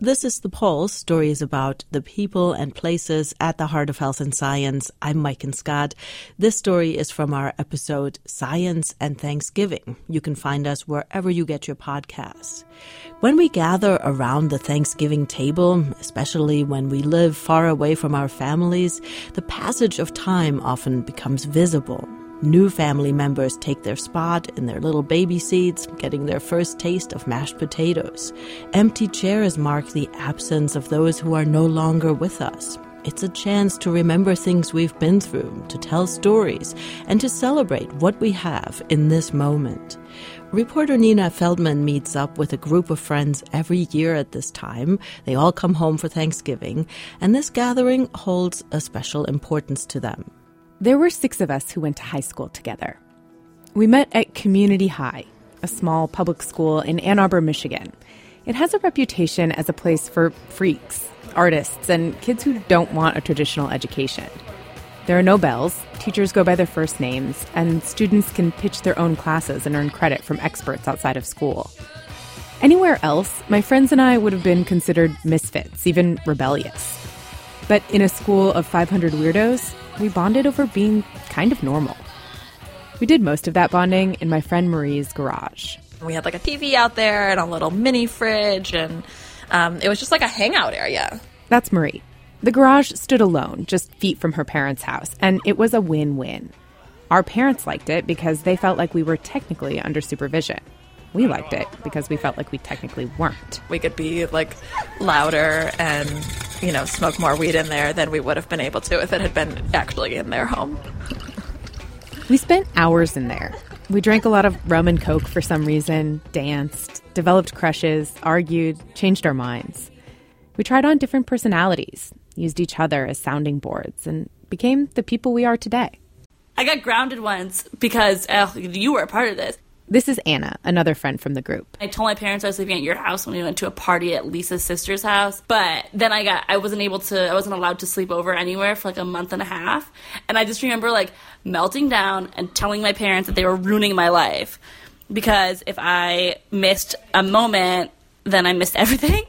This is The Pulse, stories about the people and places at the heart of health and science. I'm Maiken Scott. This story is from our episode Science and Thanksgiving. You can find us wherever you get your podcasts. When we gather around the Thanksgiving table, especially when we live far away from our families, the passage of time often becomes visible. New family members take their spot in their little baby seats, getting their first taste of mashed potatoes. Empty chairs mark the absence of those who are no longer with us. It's a chance to remember things we've been through, to tell stories, and to celebrate what we have in this moment. Reporter Nina Feldman meets up with a group of friends every year at this time. They all come home for Thanksgiving, and this gathering holds a special importance to them. There were 6 of us who went to high school together. We met at Community High, a small public school in Ann Arbor, Michigan. It has a reputation as a place for freaks, artists, and kids who don't want a traditional education. There are no bells, teachers go by their first names, and students can pitch their own classes and earn credit from experts outside of school. Anywhere else, my friends and I would have been considered misfits, even rebellious. But in a school of 500 weirdos, we bonded over being kind of normal. We did most of that bonding in my friend Marie's garage. We had like a TV out there and a little mini fridge, and it was just like a hangout area. That's Marie. The garage stood alone, just feet from her parents' house, and it was a win-win. Our parents liked it because they felt like we were technically under supervision. We liked it because we felt like we technically weren't. We could be like louder and, smoke more weed in there than we would have been able to if it had been actually in their home. We spent hours in there. We drank a lot of rum and Coke for some reason, danced, developed crushes, argued, changed our minds. We tried on different personalities, used each other as sounding boards, and became the people we are today. I got grounded once because you were a part of this. This is Anna, another friend from the group. I told my parents I was living at your house when we went to a party at Lisa's sister's house, but then I wasn't allowed to sleep over anywhere for like a month and a half, and I just remember like melting down and telling my parents that they were ruining my life, because if I missed a moment, then I missed everything.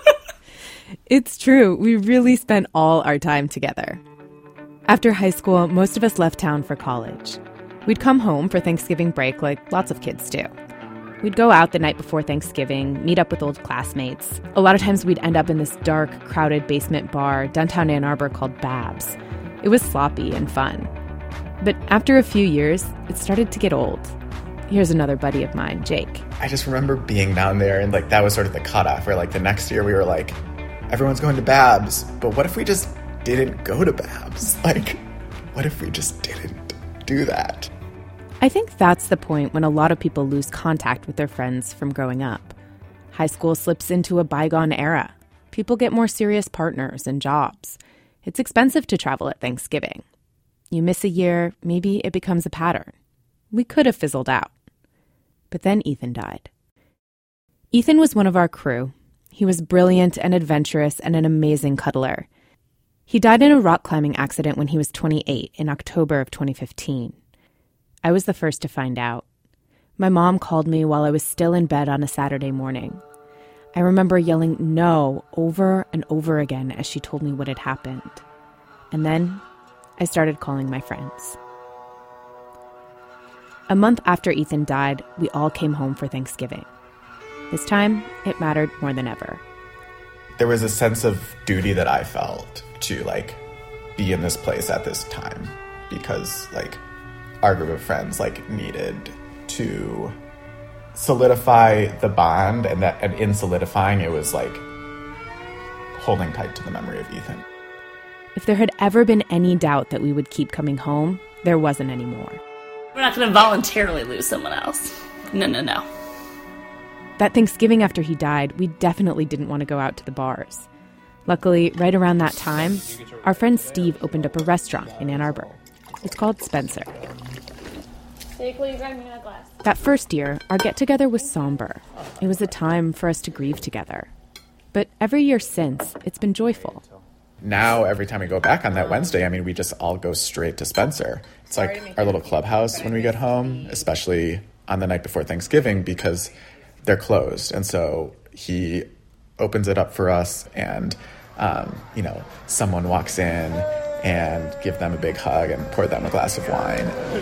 It's true. We really spent all our time together. After high school, most of us left town for college. We'd come home for Thanksgiving break like lots of kids do. We'd go out the night before Thanksgiving, meet up with old classmates. A lot of times we'd end up in this dark, crowded basement bar downtown Ann Arbor called Babs. It was sloppy and fun. But after a few years, it started to get old. Here's another buddy of mine, Jake. I just remember being down there, and that was sort of the cutoff, where the next year we were like, everyone's going to Babs, but what if we just didn't go to Babs? What if we just didn't do that? I think that's the point when a lot of people lose contact with their friends from growing up. High school slips into a bygone era. People get more serious partners and jobs. It's expensive to travel at Thanksgiving. You miss a year, maybe it becomes a pattern. We could have fizzled out. But then Ethan died. Ethan was one of our crew. He was brilliant and adventurous and an amazing cuddler. He died in a rock climbing accident when he was 28 in October of 2015. I was the first to find out. My mom called me while I was still in bed on a Saturday morning. I remember yelling no over and over again as she told me what had happened. And then I started calling my friends. A month after Ethan died, we all came home for Thanksgiving. This time, it mattered more than ever. There was a sense of duty that I felt to be in this place at this time, because our group of friends needed to solidify the bond, and in solidifying it was holding tight to the memory of Ethan. If there had ever been any doubt that we would keep coming home, there wasn't anymore. We're not going to voluntarily lose someone else. No. That Thanksgiving after he died, we definitely didn't want to go out to the bars. Luckily, right around that time, our friend Steve opened up a restaurant in Ann Arbor. It's called Spencer. That first year, our get-together was somber. It was a time for us to grieve together. But every year since, it's been joyful. Now, every time we go back on that Wednesday, we just all go straight to Spencer. It's our little clubhouse when we get home, especially on the night before Thanksgiving, because they're closed. And so he opens it up for us, and, you know, someone walks in and give them a big hug and pour them a glass of wine.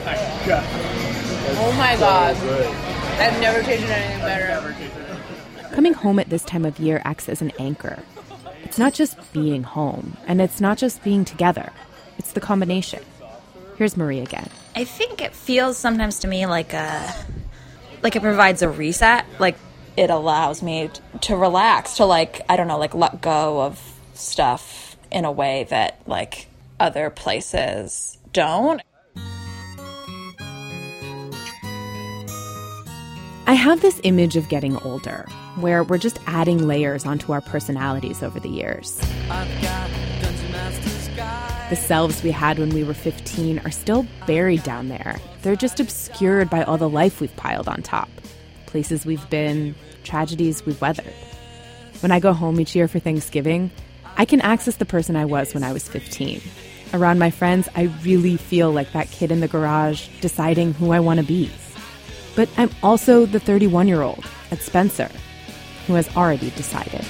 Oh my God. I've never tasted anything better. Coming home at this time of year acts as an anchor. It's not just being home, and it's not just being together. It's the combination. Here's Marie again. I think it feels sometimes to me like it provides a reset. Like it allows me to relax, to like, I don't know, like let go of stuff in a way that like other places don't. I have this image of getting older, where we're just adding layers onto our personalities over the years. The selves we had when we were 15 are still buried down there. They're just obscured by all the life we've piled on top. Places we've been, tragedies we've weathered. When I go home each year for Thanksgiving, I can access the person I was when I was 15. Around my friends, I really feel like that kid in the garage deciding who I want to be. But I'm also the 31-year-old at Spencer, who has already decided.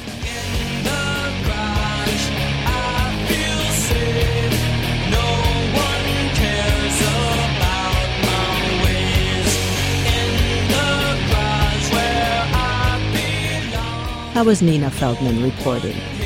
That was Nina Feldman reporting.